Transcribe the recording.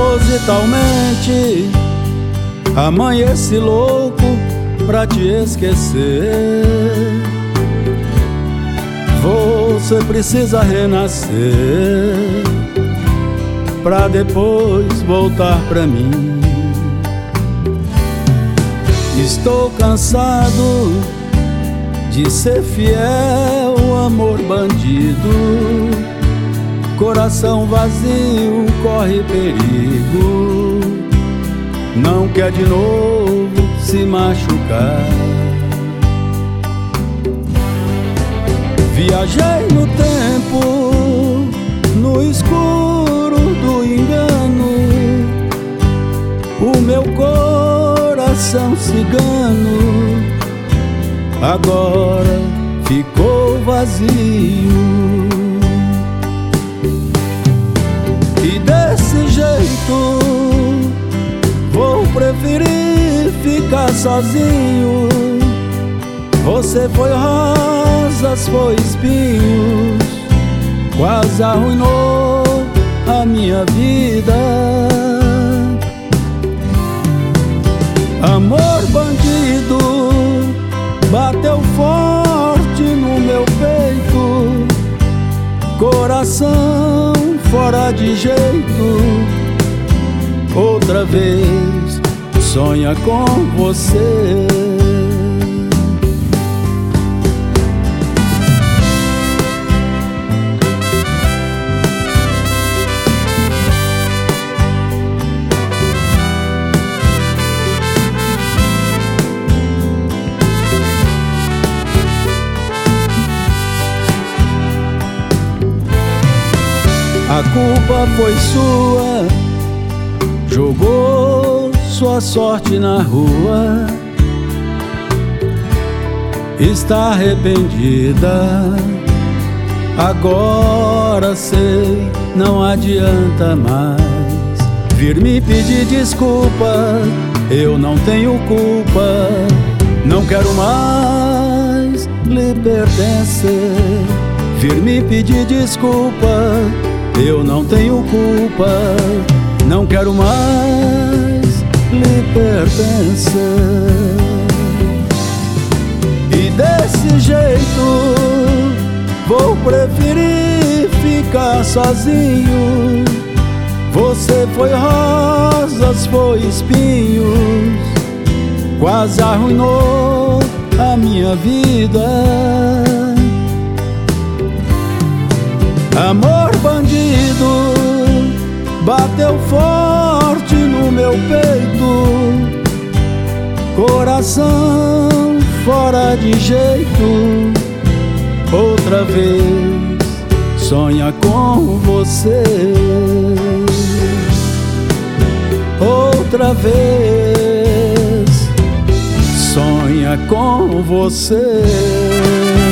propositalmente amanheci louco pra te esquecer. Você precisa renascer pra depois voltar pra mim. Estou cansado de ser fiel, amor bandido. Coração vazio corre perigo. Não quer de novo se machucar. Viajei no tempo, no escuro do engano. O meu coração cigano agora ficou vazio. E desse jeito vou preferir ficar sozinho. Você foi rosas, foi espinhos, quase arruinou a minha vida. Amor bandido bateu forte no meu peito. Coração fora de jeito, outra vez sonha com você. A culpa foi sua, jogou sua sorte na rua. Está arrependida, agora sei, não adianta mais vir me pedir desculpa. Eu não tenho culpa, não quero mais lhe pertencer. Vir me pedir desculpa, eu não tenho culpa, não quero mais lhe pertencer. E desse jeito vou preferir ficar sozinho. Você foi rosas, foi espinhos, quase arruinou a minha vida. Amor bandido bateu forte no meu peito. Coração fora de jeito, outra vez sonha com você. Outra vez sonha com você.